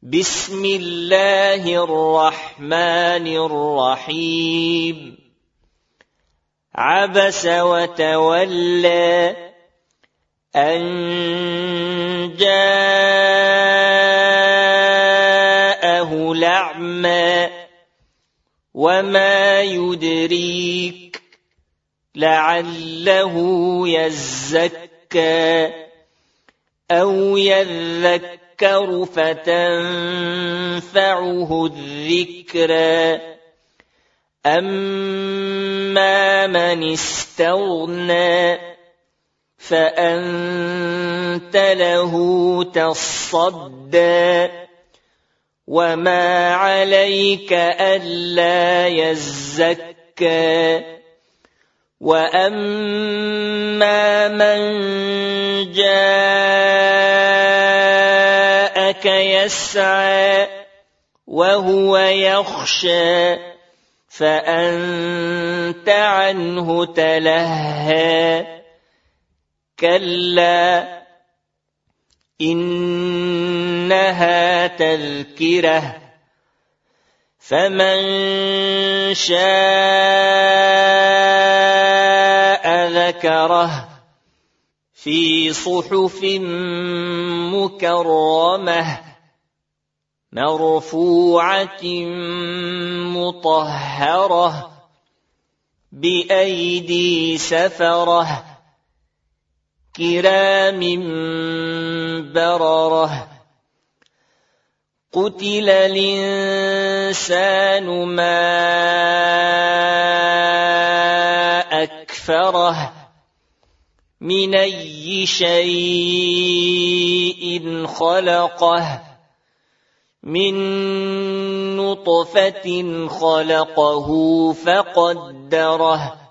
بسم الله الرحمن الرحيم عبس وتولى أن جاءه الأعمى وما يدريك لعله يزكى أو يذكر فتنفعه الذكرى أما من استغنى فأنت له تصدى وما عليك ألا يزكى وأما من جاءك يسعى وهو يخشى فأنت عنه تلهى كلا إنها تذكرة فمن شاء ذكره في صحف مكرمة مرفوعة مطهرة بأيدي سفرة كرام بررة قتل الإنسان ما أكفره من أي شيء خلقه من نطفة خلقه فقدره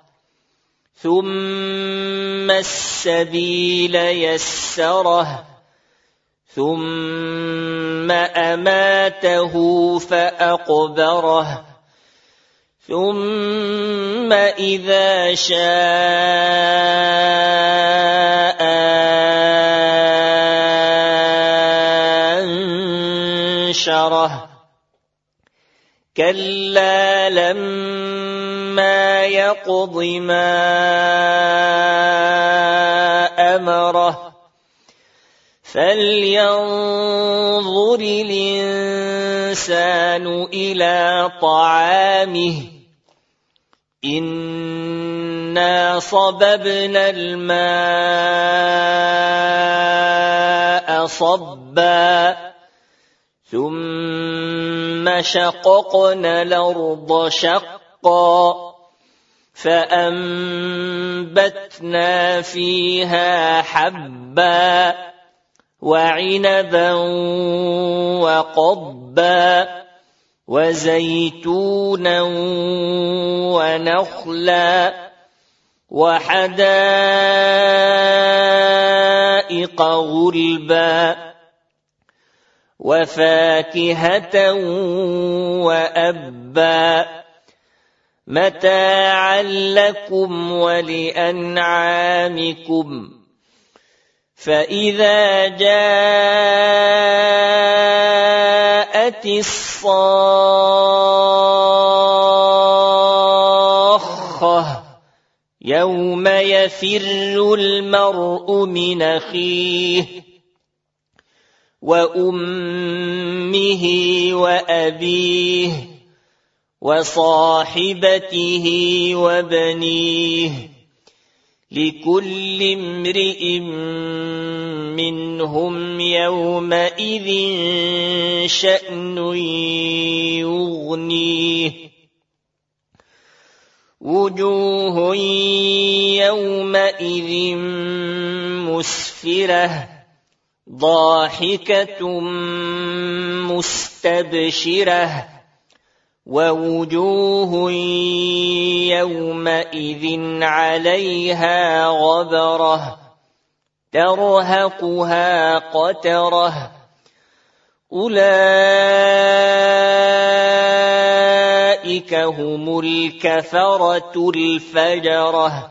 ثم السبيل يسره ثم أماته فأقبره ثم إذا شاء أنشره كلا لما يقض ما أمره فلينظر الإنسان إلى طعامه إنا صببنا الماء صبا ثم شققنا الأرض شقا فأنبتنا فيها حبا وعنبا وقضبا وزيتونا ونخلا وحدائق غلبا وفاكهة وأبا متاعا لكم ولأنعامكم فإذا جاءت الصاخة يوم يفر المرء من أخيه وأمه وأبيه وصاحبته وبنيه لكل امرئ منهم يومئذ شأن يغنيه وجوه يومئذ مسفرة ضاحكة مستبشرة ووجوه يومئذ عليها غبرة ترهقها قترة أولئك هم الكفرة الفجرة